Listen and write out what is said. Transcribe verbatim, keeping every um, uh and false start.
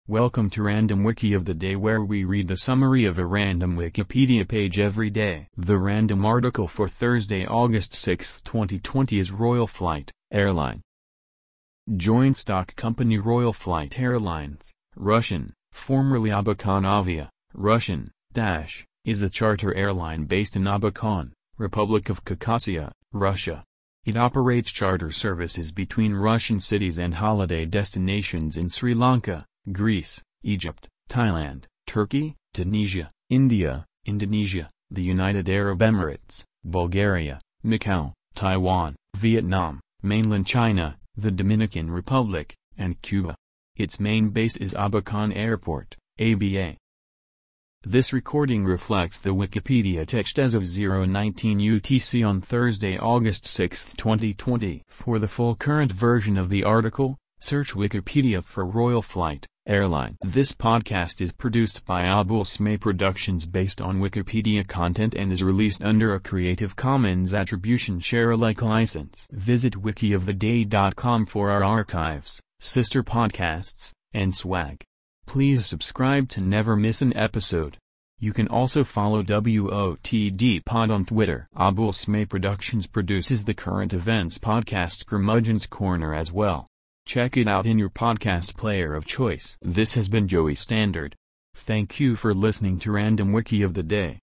Welcome to Random Wiki of the Day, where we read the summary of a random Wikipedia page every day. The random article for Thursday, August sixth, twenty twenty is Royal Flight Airline. Joint stock company Royal Flight Airlines, Russian, formerly Abakan Avia, Russian, dash, is a charter airline based in Abakan, Republic of Khakassia, Russia. It operates charter services between Russian cities and holiday destinations in Sri Lanka, Greece, Egypt, Thailand, Turkey, Tunisia, India, Indonesia, the United Arab Emirates, Bulgaria, Macau, Taiwan, Vietnam, mainland China, the Dominican Republic, and Cuba. Its main base is Abakan Airport, A B A. This recording reflects the Wikipedia text as of zero nineteen U T C on Thursday, August sixth, twenty twenty. For the full current version of the article, search Wikipedia for Royal Flight Airline. This podcast is produced by Abul Smay Productions based on Wikipedia content and is released under a Creative Commons Attribution Share Alike license. Visit wiki of the day dot com for our archives, sister podcasts, and swag. Please subscribe to never miss an episode. You can also follow W O T D Pod on Twitter. Abul Smay Productions produces the current events podcast Curmudgeon's Corner as well. Check it out in your podcast player of choice. This has been Joey Standard. Thank you for listening to Random Wiki of the Day.